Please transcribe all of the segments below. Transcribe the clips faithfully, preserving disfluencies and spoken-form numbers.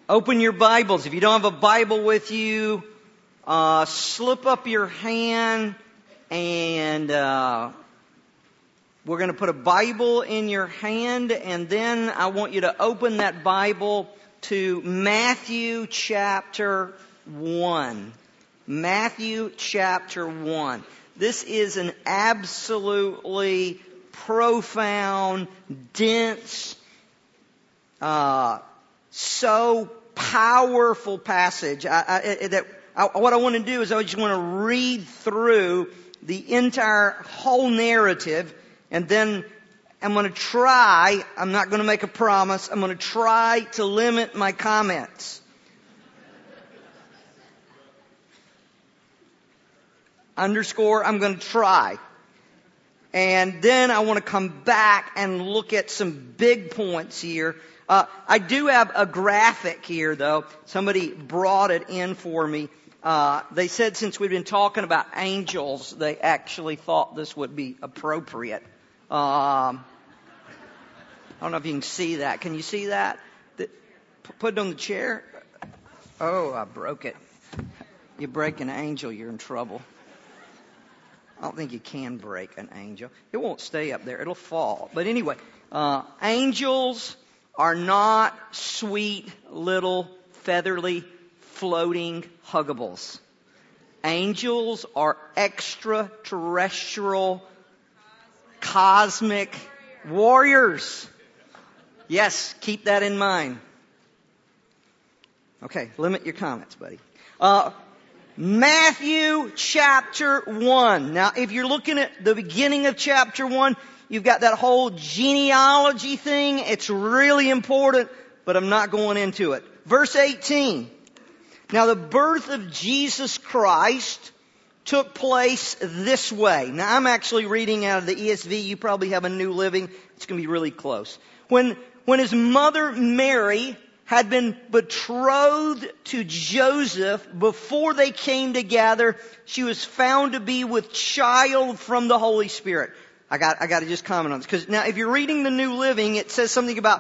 Open your Bibles. If you don't have a Bible with you, uh, slip up your hand and uh, we're going to put a Bible in your hand, and then I want you to open that Bible to Matthew chapter one. Matthew chapter one. This is an absolutely profound, dense, uh, so powerful passage. I, I, that I, what I want to do is I just want to read through the entire whole narrative, and then I'm going to try, I'm not going to make a promise, I'm going to try to limit my comments. Underscore, I'm going to try. And then I want to come back and look at some big points here. Uh, I do have a graphic here, though. Somebody brought it in for me. Uh, they said since we've been talking about angels, they actually thought this would be appropriate. Um, I don't know if you can see that. Can you see that? The, put it on the chair. Oh, I broke it. You break an angel, you're in trouble. I don't think you can break an angel. It won't stay up there. It'll fall. But anyway, uh, angels are not sweet little featherly floating huggables. Angels are extraterrestrial cosmic warriors. Yes, keep that in mind. Okay, limit your comments, buddy. Uh, Matthew chapter one. Now, if you're looking at the beginning of chapter one, you've got that whole genealogy thing. It's really important, but I'm not going into it. Verse eighteen. Now, the birth of Jesus Christ took place this way. Now, I'm actually reading out of the E S V. You probably have a New Living. It's going to be really close. When, when his mother Mary had been betrothed to Joseph before they came together, she was found to be with child from the Holy Spirit. I got, I got to just comment on this. Because now, if you're reading the New Living, it says something about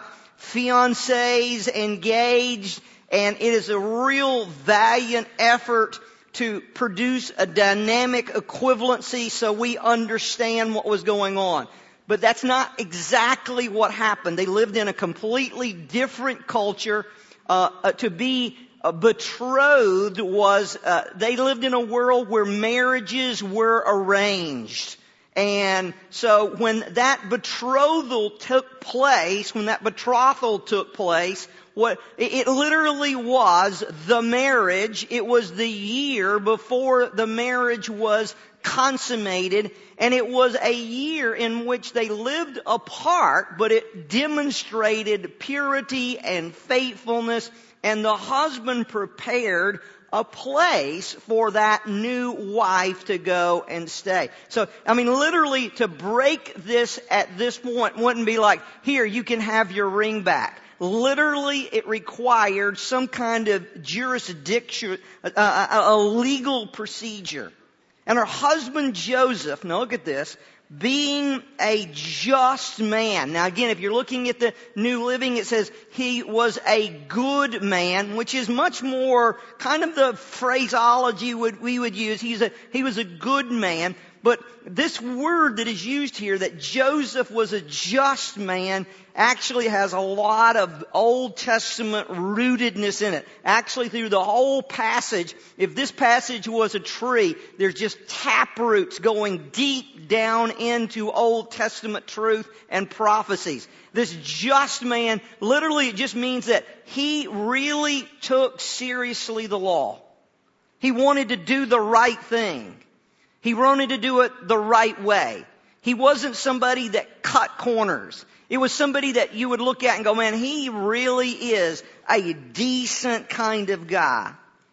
fiancés, engaged, and it is a real valiant effort to produce a dynamic equivalency so we understand what was going on. But that's not exactly what happened. They lived in a completely different culture. Uh, uh, to be uh, betrothed was, uh, they lived in a world where marriages were arranged. And so when that betrothal took place, when that betrothal took place, what it literally was the marriage. It was the year before the marriage was consummated, and it was a year in which they lived apart, but it demonstrated purity and faithfulness, and the husband prepared a place for that new wife to go and stay. So, I mean, literally to break this at this point wouldn't be like, here, you can have your ring back. Literally, it required some kind of jurisdiction, a, a, a legal procedure. And her husband Joseph, now look at this, being a just man. Now again, if you're looking at the New Living, it says he was a good man, which is much more kind of the phraseology would, we would use. He's a, he was a good man. But this word that is used here, that Joseph was a just man, actually has a lot of Old Testament rootedness in it. Actually, through the whole passage, if this passage was a tree, there's just tap roots going deep down into Old Testament truth and prophecies. This just man, literally it just means that he really took seriously the law. He wanted to do the right thing. He wanted to do it the right way. He wasn't somebody that cut corners. It was somebody that you would look at and go, man, he really is a decent kind of guy.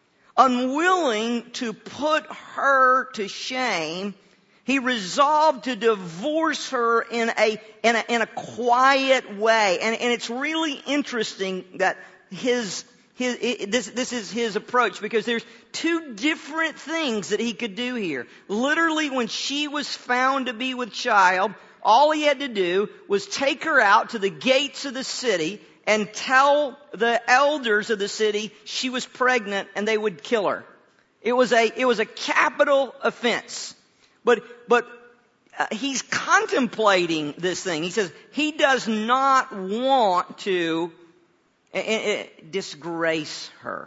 Unwilling to put her to shame, he resolved to divorce her in a, in a, in a quiet way. And, and it's really interesting that his His, it, this, this is his approach, because there's two different things that he could do here. Literally, when she was found to be with child, all he had to do was take her out to the gates of the city and tell the elders of the city she was pregnant and they would kill her. It was a, it was a capital offense. But, but uh, he's contemplating this thing. He says he does not want to uh, uh, disgrace her.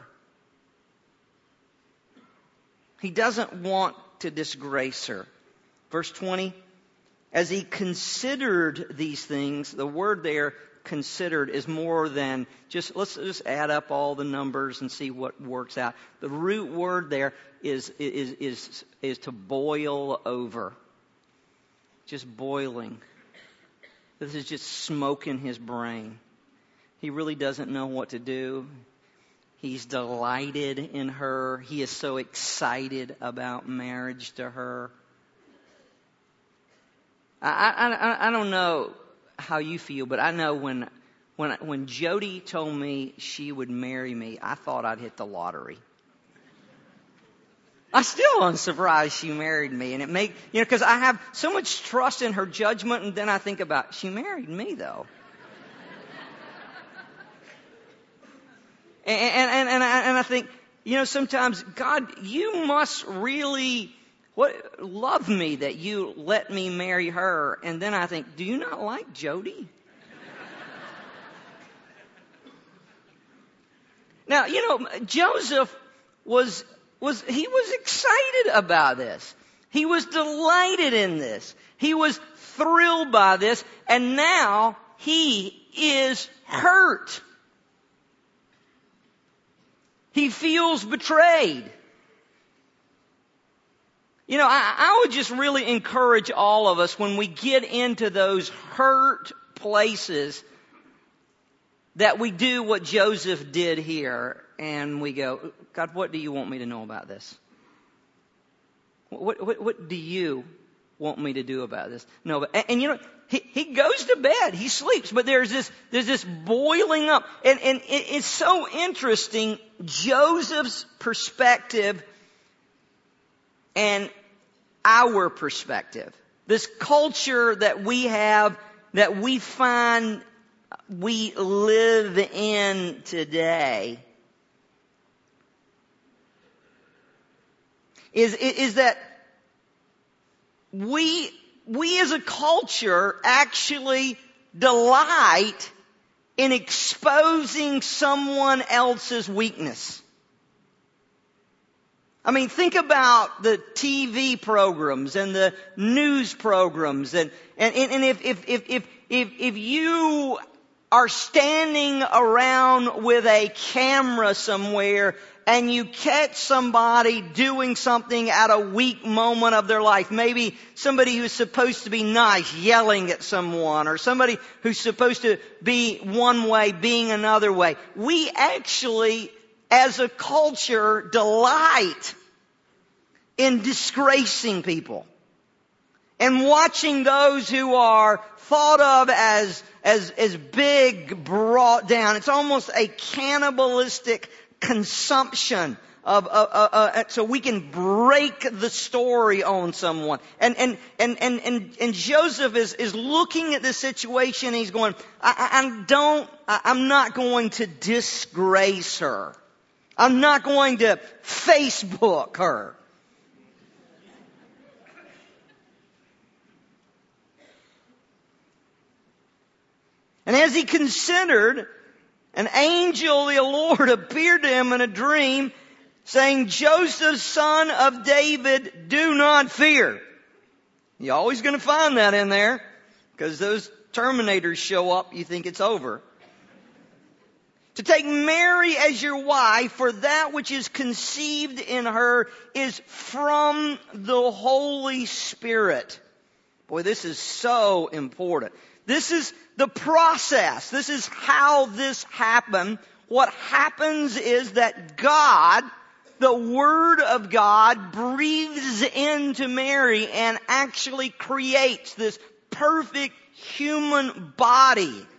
He doesn't want to disgrace her. Verse twenty, as he considered these things, the word there, considered, is more than just, let's just add up all the numbers and see what works out. The root word there is, is, is, is to boil over. Just boiling. This is just smoke in his brain. He really doesn't know what to do. He's delighted in her. He is so excited about marriage to her. I, I, I don't know how you feel, but I know when, when, when Jody told me she would marry me, I thought I'd hit the lottery. I still am surprised she married me, and it make, you know, because I have so much trust in her judgment, and then I think about, she married me though. and, and, and, I, and I think, you know, sometimes, God, you must really What, love me that you let me marry her. And then I think, do you not like Jody? Now, you know, Joseph was, was, he was excited about this. He was delighted in this. He was thrilled by this. And now he is hurt. He feels betrayed. You know, I, I would just really encourage all of us when we get into those hurt places that we do what Joseph did here and we go, God, what do you want me to know about this? What, what, what do you want me to do about this? No, but, and, and you know, he, he goes to bed, he sleeps, but there's this, there's this boiling up. And, and it, it's so interesting, Joseph's perspective and our perspective. This culture that we have, that we find we live in today, is, is that we, we as a culture actually delight in exposing someone else's weakness. I mean, think about the T V programs and the news programs, and and, and if, if if if if if you are standing around with a camera somewhere and you catch somebody doing something at a weak moment of their life, maybe somebody who's supposed to be nice yelling at someone, or somebody who's supposed to be one way being another way, we actually, as a culture, delight in disgracing people and watching those who are thought of as as as big brought down. It's almost a cannibalistic consumption of, uh, uh, uh, so we can break the story on someone. And and and and and, and Joseph is is looking at this situation. And he's going, I, I don't, I, I'm not going to disgrace her. I'm not going to Facebook her. And as he considered, an angel of the Lord appeared to him in a dream, saying, Joseph, son of David, do not fear. You're always going to find that in there, because those Terminators show up, you think it's over. To take Mary as your wife, for that which is conceived in her is from the Holy Spirit. Boy, this is so important. This is the process. This is how this happened. What happens is that God, the Word of God, breathes into Mary and actually creates this perfect human body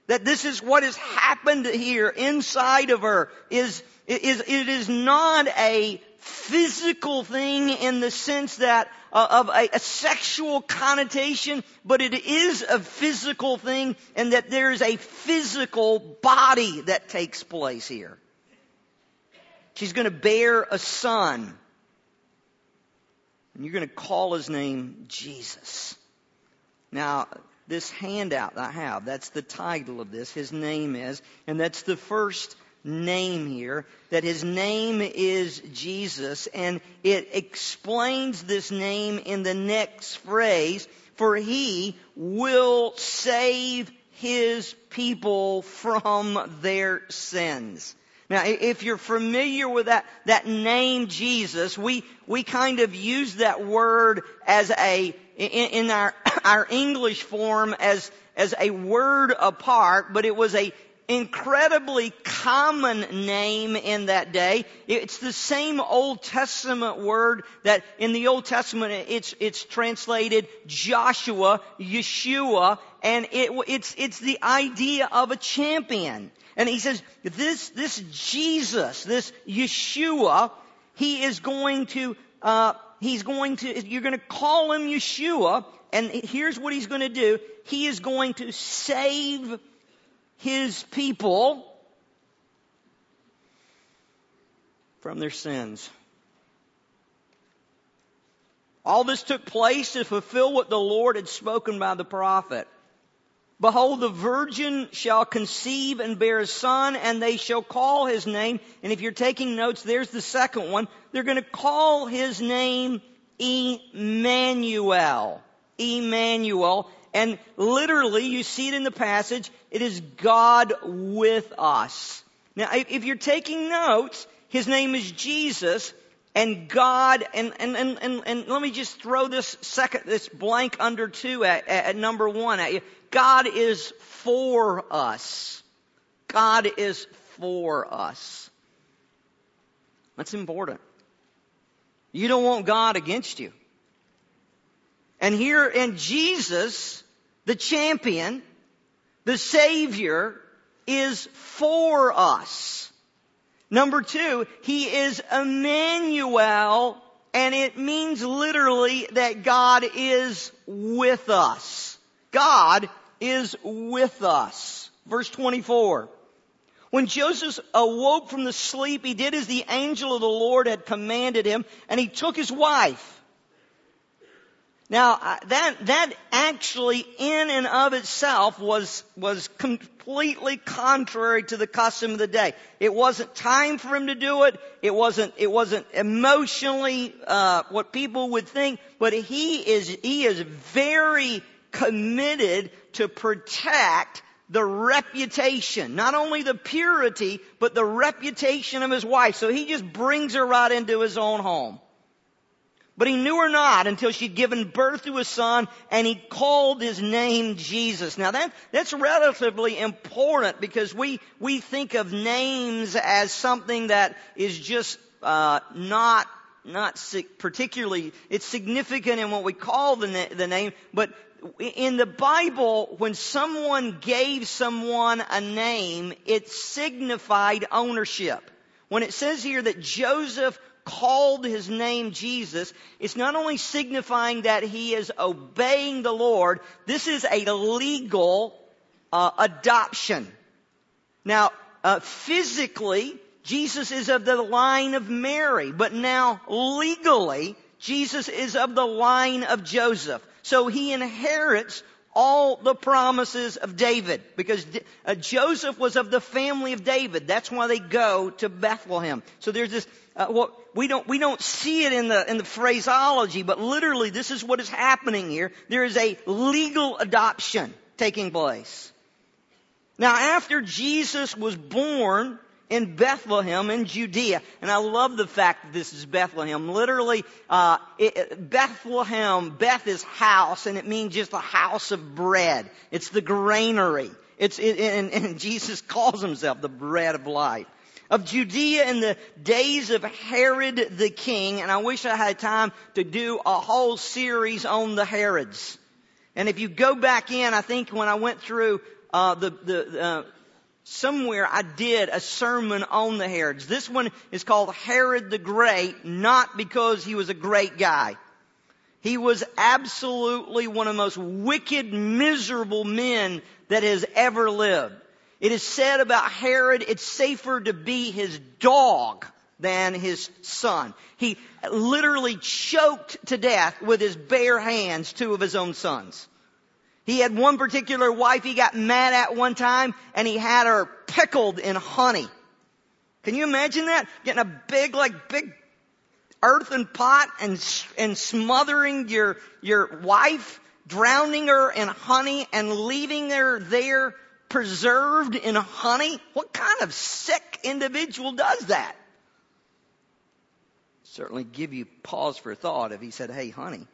That this is what has happened here inside of her. Is, is, it is not a physical thing in the sense that uh, of a, a sexual connotation, but it is a physical thing, and that there is a physical body that takes place here. She's going to bear a son. And you're going to call his name Jesus. Now, this handout I have, that's the title of this. His name is, and that's the first name here, that his name is Jesus, and it explains this name in the next phrase, for he will save his people from their sins. Now, if you're familiar with that, that name Jesus, we, we kind of use that word as a, in, in our, our English form as, as a word apart, but it was a incredibly common name in that day. It's the same Old Testament word that in the Old Testament it's, it's translated Joshua, Yeshua, and it, it's, it's the idea of a champion. And he says, this, this Jesus, this Yeshua, he is going to, uh, he's going to, you're going to call him Yeshua, and here's what he's going to do. He is going to save his people from their sins. All this took place to fulfill what the Lord had spoken by the prophet. Behold, the virgin shall conceive and bear a son, and they shall call his name. And if you're taking notes, there's the second one. They're going to call his name Emmanuel. Emmanuel. And literally, you see it in the passage, it is God with us. Now, if you're taking notes, his name is Jesus, and God, and, and, and, and, and let me just throw this second, this blank under two at, at number one at you. God is for us. God is for us. That's important. You don't want God against you. And here in Jesus, the champion, the Savior, is for us. Number two, he is Emmanuel, and it means literally that God is with us. God is with us. Verse twenty-four. When Joseph awoke from the sleep, he did as the angel of the Lord had commanded him, and he took his wife. Now, that, that actually in and of itself was, was completely contrary to the custom of the day. It wasn't time for him to do it. It wasn't, it wasn't emotionally, uh, what people would think, but he is, he is very committed to protect the reputation, not only the purity, but the reputation of his wife. So he just brings her right into his own home. But he knew her not until she'd given birth to a son, and he called his name Jesus. Now that, that's relatively important because we, we think of names as something that is just, uh, not, not particularly, it's significant in what we call the, na- the name, but in the Bible, when someone gave someone a name, it signified ownership. When it says here that Joseph called his name Jesus, it's not only signifying that he is obeying the Lord, this is a legal uh, adoption. Now, uh, physically, Jesus is of the line of Mary, but now legally, Jesus is of the line of Joseph. So he inherits all the promises of David, because uh, Joseph was of the family of David. That's why they go to Bethlehem. So there's this, uh, what we don't, we don't see it in the, in the phraseology, but literally this is what is happening here. There is a legal adoption taking place. Now, after Jesus was born in Bethlehem in Judea, and I love the fact that this is Bethlehem. Literally, uh, it, Bethlehem, Beth is house, and it means just a house of bread. It's the granary. It's it, and, and Jesus calls himself the bread of life. Of Judea in the days of Herod the king, and I wish I had time to do a whole series on the Herods. And if you go back in, I think when I went through uh, the, the, uh, somewhere I did a sermon on the Herods. This one is called Herod the Great, not because he was a great guy. He was absolutely one of the most wicked, miserable men that has ever lived. It is said about Herod, it's safer to be his dog than his son. He literally choked to death with his bare hands two of his own sons. He had one particular wife he got mad at one time, and he had her pickled in honey. Can you imagine that? Getting a big, like, big earthen pot and and smothering your your wife, drowning her in honey, and leaving her there preserved in honey? What kind of sick individual does that? Certainly give you pause for thought if he said, "Hey, honey."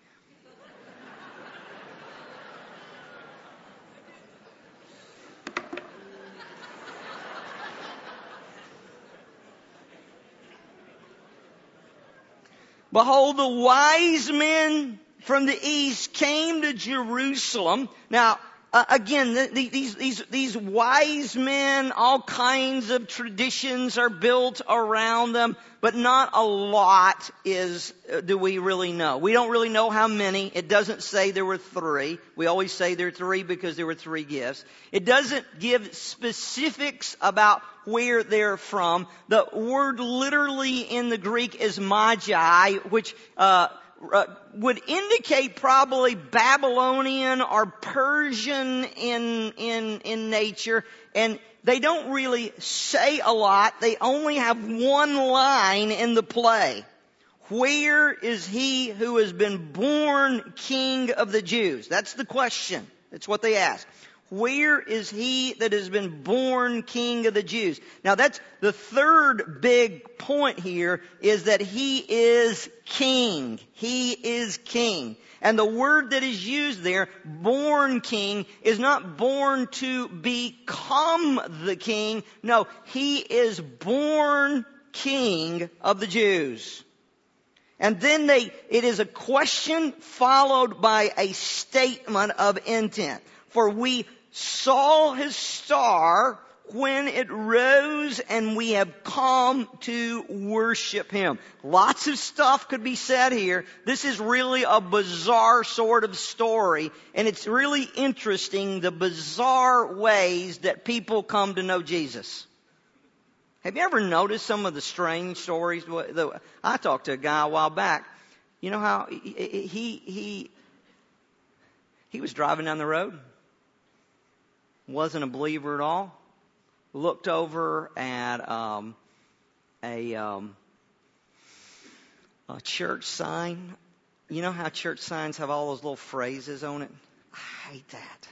Behold, the wise men from the east came to Jerusalem. Now, uh, again, the, the, these, these, these wise men, all kinds of traditions are built around them, but not a lot is, uh, do we really know. We don't really know how many. It doesn't say there were three. We always say there were three because there were three gifts. It doesn't give specifics about where they're from. The word literally in the Greek is magi, which, uh, Uh, would indicate probably Babylonian or Persian in in in nature, and they don't really say a lot. They only have one line in the play. Where is he who has been born King of the Jews? That's the question. That's what they ask. Where is he that has been born King of the Jews? Now that's the third big point here, is that he is king. He is king. And the word that is used there, born king, is not born to become the king. No, he is born King of the Jews. And then they, it is a question followed by a statement of intent. For we saw his star when it rose, and we have come to worship him. Lots of stuff could be said here. This is really a bizarre sort of story, and it's really interesting the bizarre ways that people come to know Jesus. Have you ever noticed some of the strange stories? I talked to a guy a while back. You know how he he he, he was driving down the road. Wasn't a believer at all. Looked over at um, a, um, a church sign. You know how church signs have all those little phrases on it? I hate that.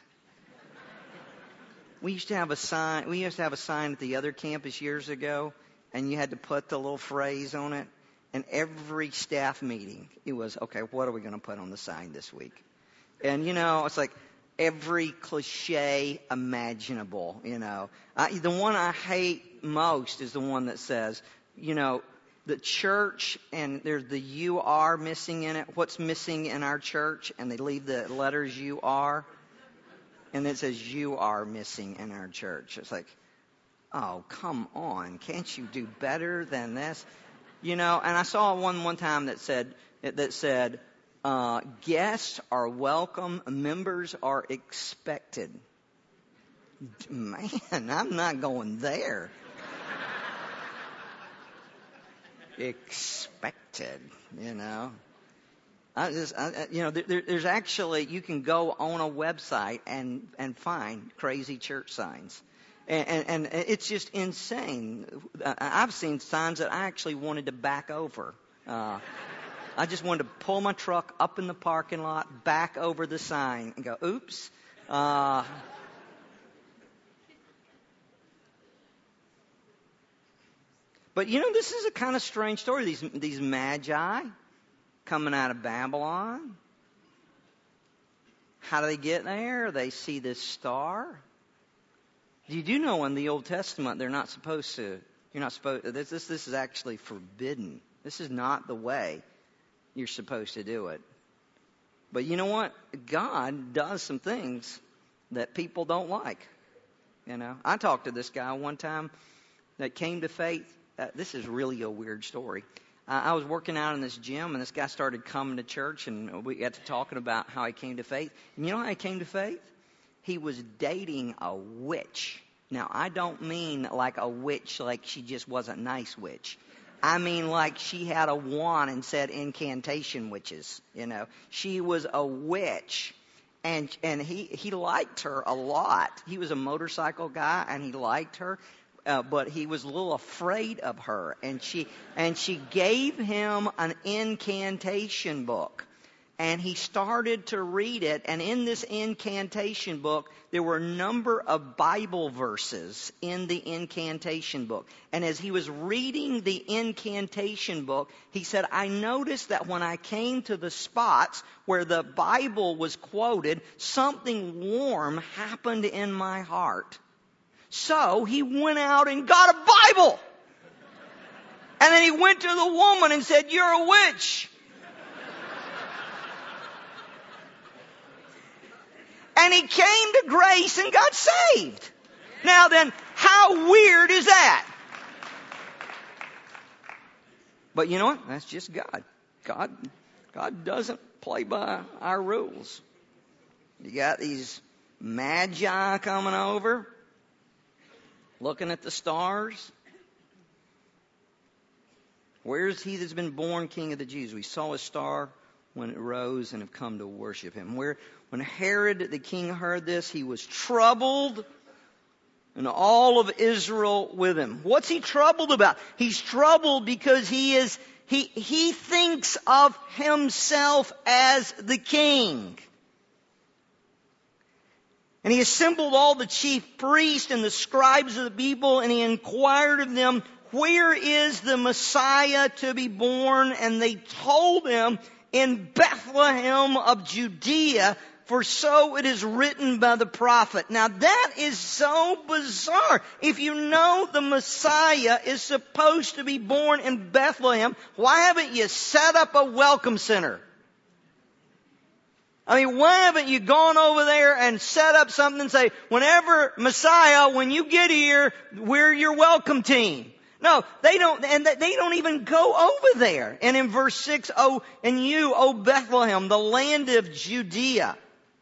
We used to have a sign. We used to have a sign at the other campus years ago, and you had to put the little phrase on it. And every staff meeting, it was, okay, what are we going to put on the sign this week? And you know, it's like every cliche imaginable, you know. I, the one I hate most is the one that says, you know, the church, and there's the you are missing in it. What's missing in our church? And they leave the letters you are. And it says you are missing in our church. It's like, oh, come on. Can't you do better than this? You know, and I saw one one time that said, that said, Uh, guests are welcome, members are expected. Man, I'm not going there. Expected, you know. I just, I, you know, there, there's actually, you can go on a website and, and find crazy church signs. And, and, and it's just insane. I've seen signs that I actually wanted to back over. Uh, I just wanted to pull my truck up in the parking lot, back over the sign, and go, oops. Uh, but, you know, this is a kind of strange story. These, these magi coming out of Babylon. How do they get there? They see this star. You do know in the Old Testament they're not supposed to, you're not supposed, this, this, this is actually forbidden. This is not the way you're supposed to do it. But you know what? God does some things that people don't like. You know, I talked to this guy one time that came to faith. Uh, this is really a weird story. Uh, I was working out in this gym, and this guy started coming to church, and we got to talking about how he came to faith. And you know how he came to faith? He was dating a witch. Now, I don't mean like a witch, like she just wasn't nice witch. I mean like she had a wand and said incantation witches. You know, she was a witch. And and he, he liked her a lot. He was a motorcycle guy, and he liked her, uh, but he was a little afraid of her. And she and she gave him an incantation book, and he started to read it. And in this incantation book, there were a number of Bible verses in the incantation book. And as he was reading the incantation book, he said, I noticed that when I came to the spots where the Bible was quoted, something warm happened in my heart. So he went out and got a Bible. And then he went to the woman and said, you're a witch. And he came to grace and got saved. Now then, how weird is that? But you know what? That's just God. God, God doesn't play by our rules. You got these magi coming over, looking at the stars. Where's he that's been born King of the Jews? We saw a star when it rose and have come to worship him. Where, when Herod the king heard this, he was troubled, and all of Israel with him. What's he troubled about? He's troubled because he is he he thinks of himself as the king. And he assembled all the chief priests and the scribes of the people, and he inquired of them, where is the Messiah to be born? And they told him, in Bethlehem of Judea, for so it is written by the prophet. Now that is so bizarre. If you know the Messiah is supposed to be born in Bethlehem, why haven't you set up a welcome center? I mean, why haven't you gone over there and set up something and say, whenever Messiah, when you get here, we're your welcome team? No, they don't, and they don't even go over there. And in verse six, oh, and you, O Bethlehem, the land of Judea,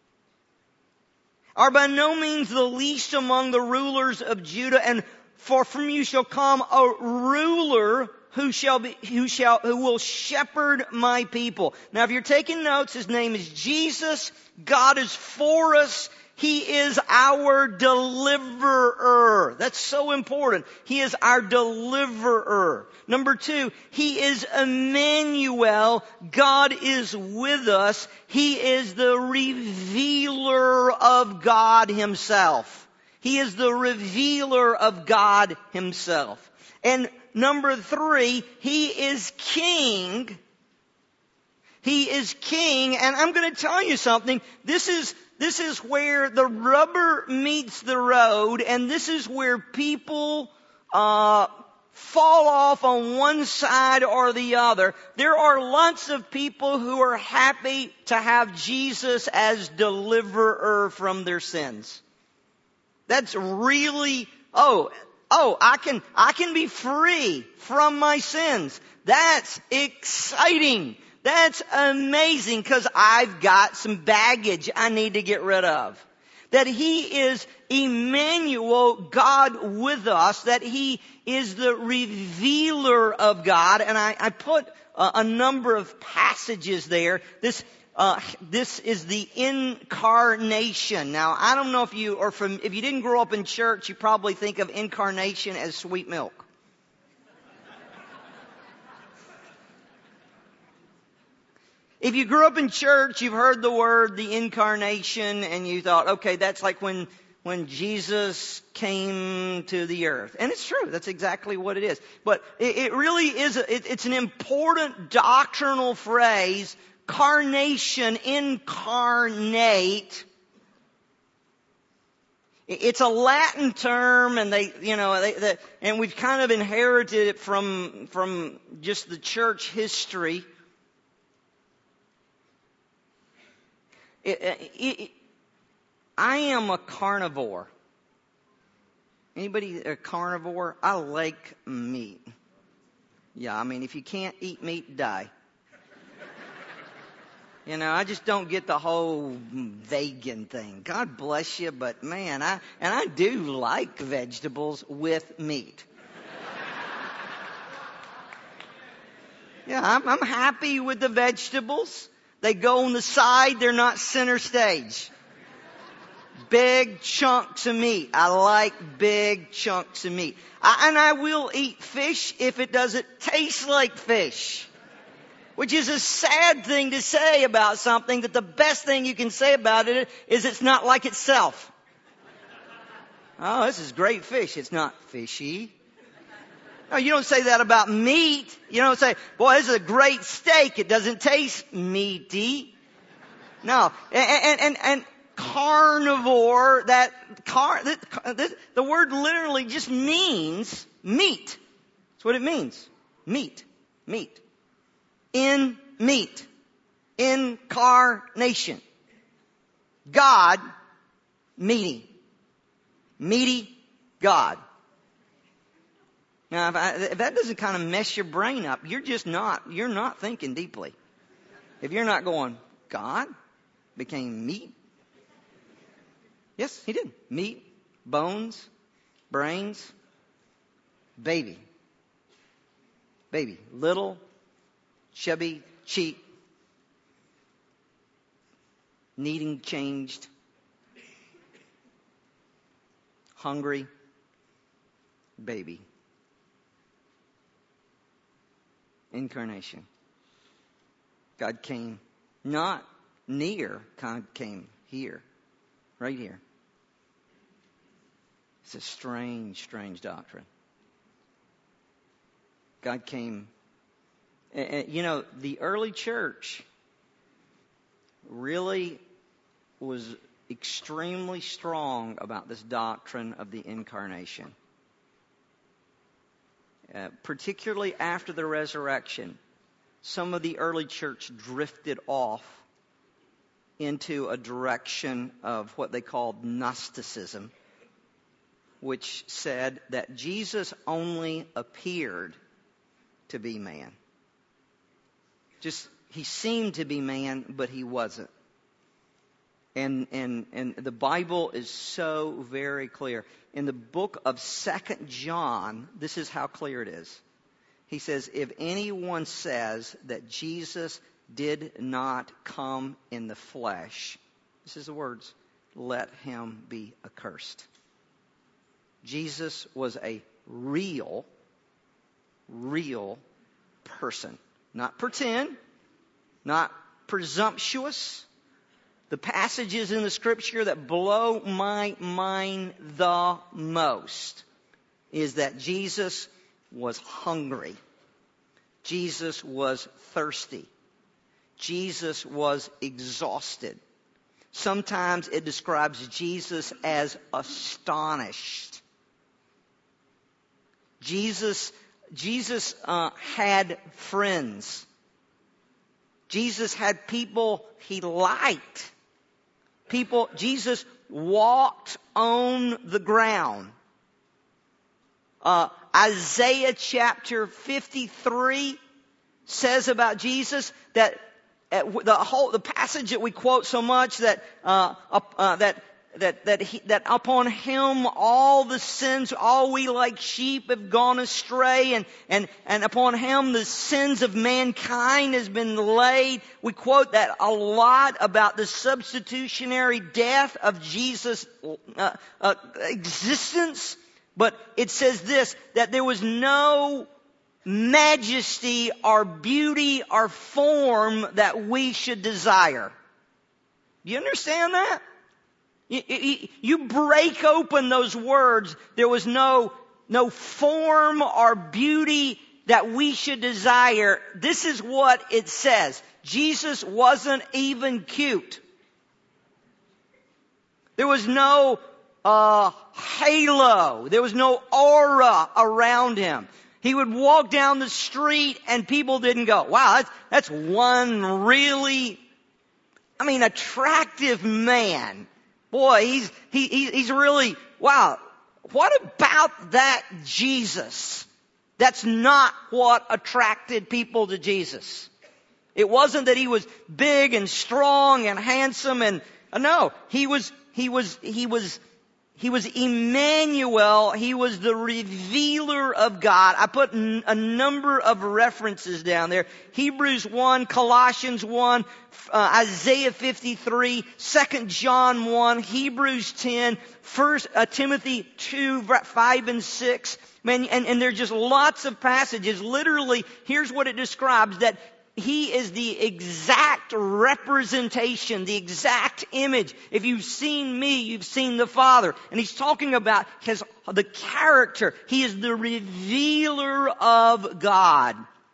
are by no means the least among the rulers of Judah, and for from you shall come a ruler who shall be, who shall, who will shepherd my people. Now, if you're taking notes, his name is Jesus. God is for us. He is our deliverer. That's so important. He is our deliverer. Number two, He is Emmanuel. God is with us. He is the revealer of God Himself. He is the revealer of God Himself. And number three, He is King. He is King. And I'm going to tell you something. This is This is where the rubber meets the road, and this is where people uh fall off on one side or the other. There are lots of people who are happy to have Jesus as deliverer from their sins. That's really, oh, oh, I can, I can be free from my sins. That's exciting. That's amazing, because I've got some baggage I need to get rid of. That He is Emmanuel, God with us. That He is the revealer of God. And I, I put a, a number of passages there. This uh, this is the incarnation. Now, I don't know if you are from, if you didn't grow up in church, you probably think of incarnation as sweet milk. If you grew up in church, you've heard the word, the incarnation, and you thought, okay, that's like when, when Jesus came to the earth. And it's true. That's exactly what it is. But it, it really is, a, it, it's an important doctrinal phrase, carnation, incarnate. It's a Latin term, and they, you know, they, they, and we've kind of inherited it from, from just the church history. It, it, it, I am a carnivore. Anybody a carnivore? I like meat. Yeah, I mean, if you can't eat meat, die. You know, I just don't get the whole vegan thing. God bless you, but man, I and I do like vegetables with meat. Yeah, I'm, I'm happy with the vegetables. They go on the side. They're not center stage. Big chunks of meat. I like big chunks of meat. I, and I will eat fish if it doesn't taste like fish. Which is a sad thing to say about something, that the best thing you can say about it is it's not like itself. Oh, this is great fish. It's not fishy. No, you don't say that about meat. You don't say, boy, this is a great steak. It doesn't taste meaty. No. And, and, and, and carnivore, that car, the, the word literally just means meat. That's what it means. Meat. Meat. In meat. Incarnation. God, meaty. Meaty God. Now, if, I, if that doesn't kind of mess your brain up, you're just not, you're not thinking deeply. If you're not going, God became meat? Yes, he did. Meat, bones, brains, baby. Baby. Little, chubby, cheap, needing changed, hungry, baby. Incarnation. God came not near, God came here, right here. It's a strange, strange doctrine. God came, you know, the early church really was extremely strong about this doctrine of the incarnation. Uh, particularly after the resurrection, some of the early church drifted off into a direction of what they called Gnosticism, which said that Jesus only appeared to be man. Just, he seemed to be man, but he wasn't. And, and, and the Bible is so very clear. In the book of Second John, this is how clear it is. He says, if anyone says that Jesus did not come in the flesh, this is the words, let him be accursed. Jesus was a real, real person. Not pretend, not presumptuous. The passages in the scripture that blow my mind the most is that Jesus was hungry. Jesus was thirsty. Jesus was exhausted. Sometimes it describes Jesus as astonished. Jesus, Jesus uh, had friends. Jesus had people he liked. People, Jesus walked on the ground. Uh, Isaiah chapter fifty-three says about Jesus that uh, the whole the passage that we quote so much that uh, uh, that that that he, that upon him all the sins, all we like sheep have gone astray, and and and upon him the sins of mankind has been laid. We quote that a lot about the substitutionary death of Jesus' uh, uh, existence. But it says this, that there was no majesty or beauty or form that we should desire. Do you understand that? You, you, you break open those words. There was no, no form or beauty that we should desire. This is what it says. Jesus wasn't even cute. There was no uh, halo. There was no aura around him. He would walk down the street and people didn't go, wow, that's, that's one really, I mean, attractive man. Boy, he's, he, he's really, wow, what about that Jesus? That's not what attracted people to Jesus. It wasn't that he was big and strong and handsome and, uh, no, he was, he was, he was, he was Emmanuel. He was the revealer of God. I put n- a number of references down there. Hebrews one, Colossians one, uh, Isaiah fifty-three, Second John one, Hebrews ten, First uh, Timothy two, five and six. Man, and, and there's just lots of passages. Literally, here's what it describes, that he is the exact representation, the exact image. If you've seen me, you've seen the Father. And he's talking about his, the character. He is the revealer of God.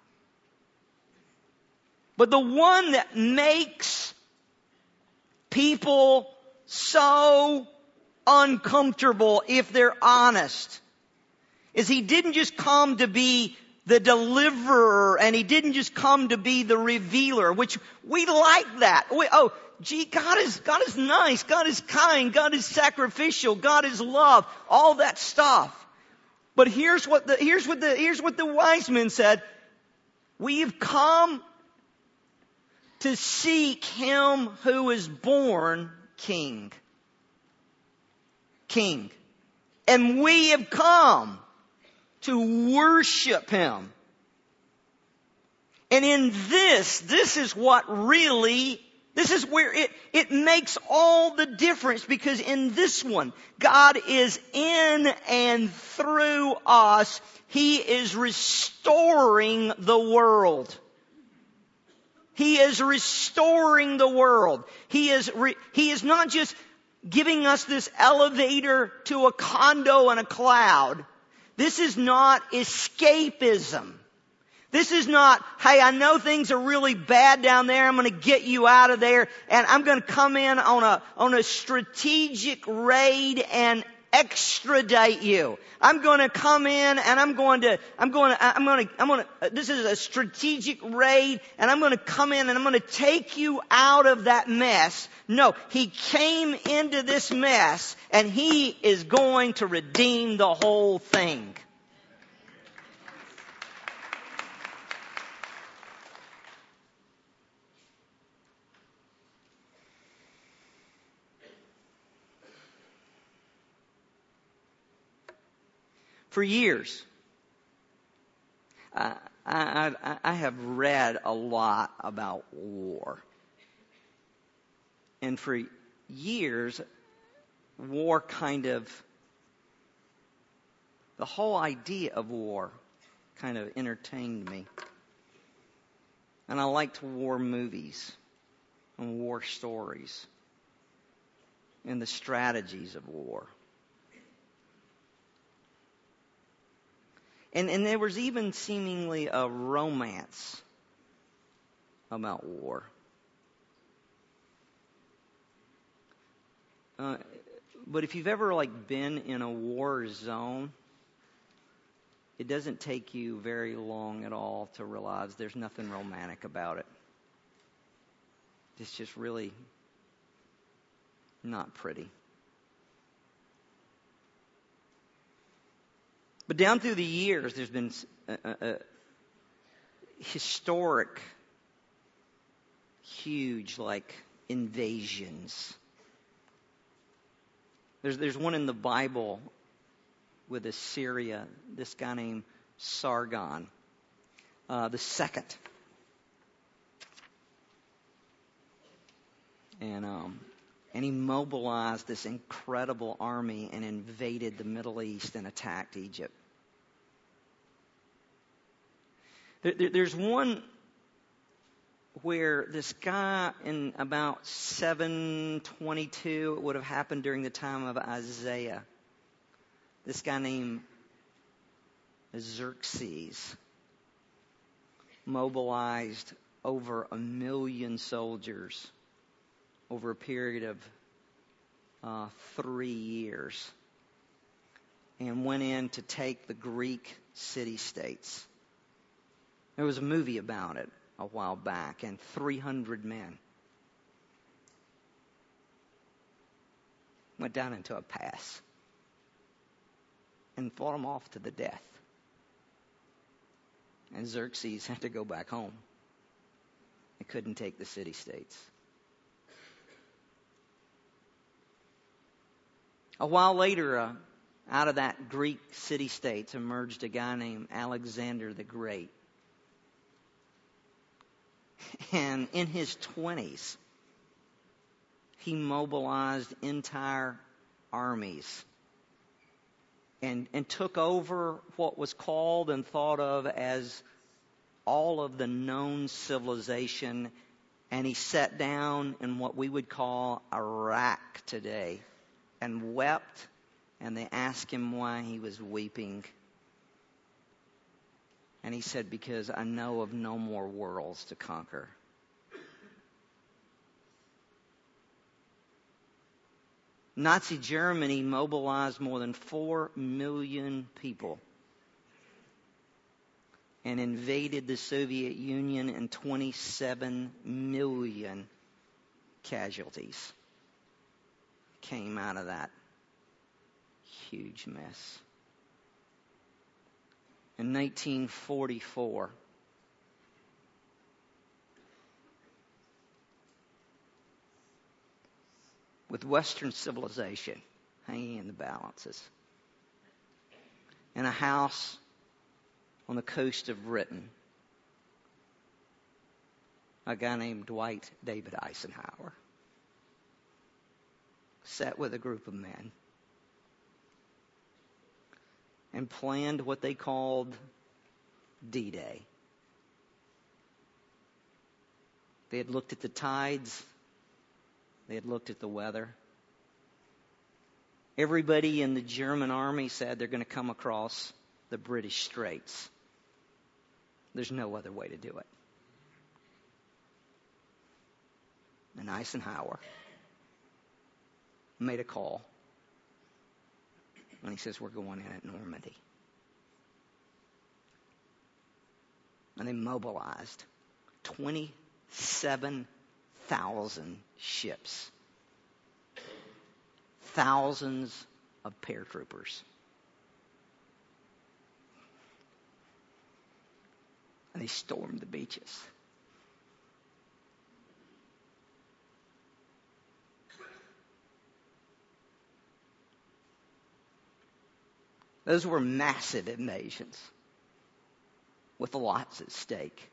But the one that makes people so uncomfortable, if they're honest, is he didn't just come to be the deliverer, and he didn't just come to be the revealer, which we like that. We, oh, gee, God is, God is nice, God is kind, God is sacrificial, God is love, all that stuff. But here's what the, here's what the, here's what the wise men said. We've come to seek him who is born king. King. And we have come to worship him. And in this, this is what really, this is where it, it makes all the difference, because in this one, God is in and through us. He is restoring the world. He is restoring the world. He is, re, he is not just giving us this elevator to a condo and a cloud. This is not escapism. This is not, hey, I know things are really bad down there. I'm going to get you out of there, and I'm going to come in on a, on a strategic raid and extradite you. I'm going to come in and I'm going to, I'm going to, I'm going to, I'm going to, this is a strategic raid, and I'm going to come in and I'm going to take you out of that mess. No, he came into this mess and he is going to redeem the whole thing. For years, uh, I, I, I have read a lot about war. And for years, war kind of, the whole idea of war kind of entertained me. And I liked war movies and war stories and the strategies of war. And, and there was even seemingly a romance about war. Uh, but if you've ever like been in a war zone, it doesn't take you very long at all to realize there's nothing romantic about it. It's just really not pretty. But down through the years, there's been a, a, a historic, huge, like, invasions. There's, there's one in the Bible with Assyria, this guy named Sargon, uh, the second. And, um, and he mobilized this incredible army and invaded the Middle East and attacked Egypt. There, there, there's one where this guy in about seven twenty-two, it would have happened during the time of Isaiah. This guy named Xerxes mobilized over a million soldiers over a period of uh, three years and went in to take the Greek city-states. There was a movie about it a while back, and three hundred men went down into a pass. and fought them off to the death. And Xerxes had to go back home. He couldn't take the city-states. A while later, uh, out of that Greek city-states emerged a guy named Alexander the Great. And in his twenties, he mobilized entire armies and, and took over what was called and thought of as all of the known civilization, and he sat down in what we would call Iraq today and wept, and they asked him why he was weeping. And he said, because I know of no more worlds to conquer. Nazi Germany mobilized more than four million people and invaded the Soviet Union, and twenty-seven million casualties came out of that huge mess. In nineteen forty-four, with Western civilization hanging in the balances, in a house on the coast of Britain, a guy named Dwight David Eisenhower sat with a group of men and planned what they called D-Day. They had looked at the tides. They had looked at the weather. Everybody in the German army said they're going to come across the British Straits. There's no other way to do it. And Eisenhower made a call. And he says, we're going in at Normandy. And they mobilized twenty-seven thousand ships. Thousands of paratroopers. And they stormed the beaches. Those were massive invasions with lots at stake.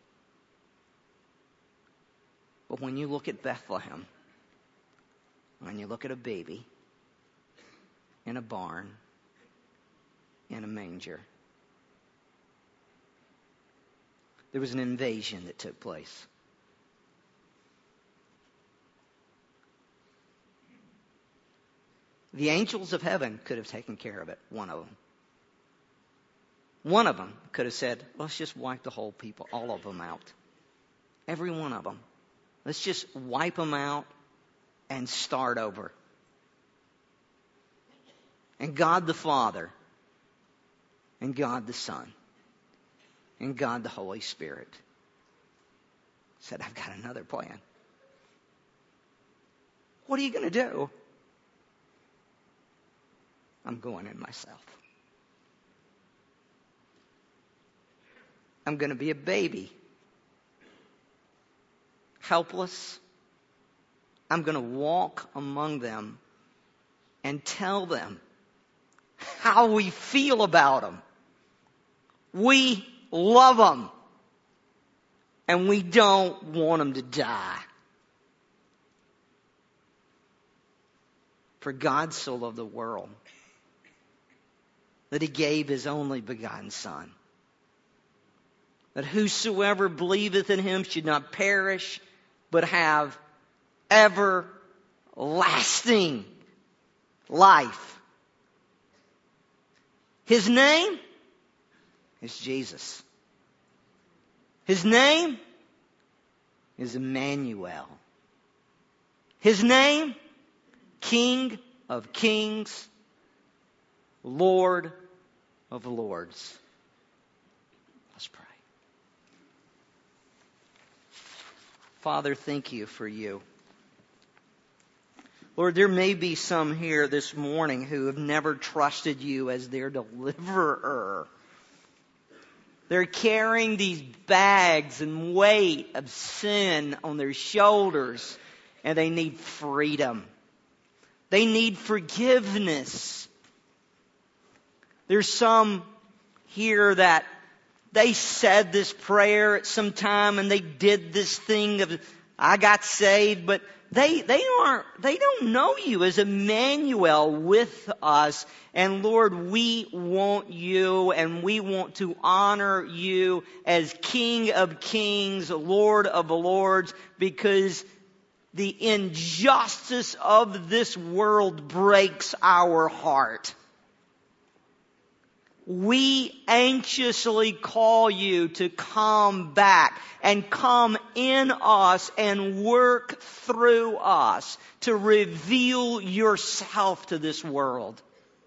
But when you look at Bethlehem, when you look at a baby in a barn, in a manger, there was an invasion that took place. The angels of heaven could have taken care of it, one of them. One of them could have said, let's just wipe the whole people, all of them out. Every one of them. Let's just wipe them out and start over. And God the Father, and God the Son, and God the Holy Spirit said, I've got another plan. What are you going to do? I'm going in myself. I'm going to be a baby. Helpless. I'm going to walk among them and tell them how we feel about them. We love them. And we don't want them to die. For God so loved the world that he gave his only begotten Son, that whosoever believeth in him should not perish, but have everlasting life. His name is Jesus. His name is Emmanuel. His name, King of Kings, Lord of Lords. Let's pray. Father, thank you for you. Lord, there may be some here this morning who have never trusted you as their deliverer. They're carrying these bags and weight of sin on their shoulders, and they need freedom. They need forgiveness. There's some here that they said this prayer at some time and they did this thing of, I got saved, but they, they aren't, they don't know you as Emmanuel with us. And Lord, we want you and we want to honor you as King of Kings, Lord of Lords, because the injustice of this world breaks our heart. We anxiously call you to come back and come in us and work through us to reveal yourself to this world.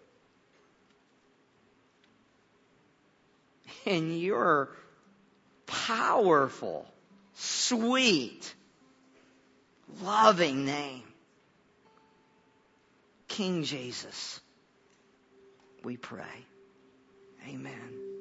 In your powerful, sweet, loving name, King Jesus, we pray. Amen.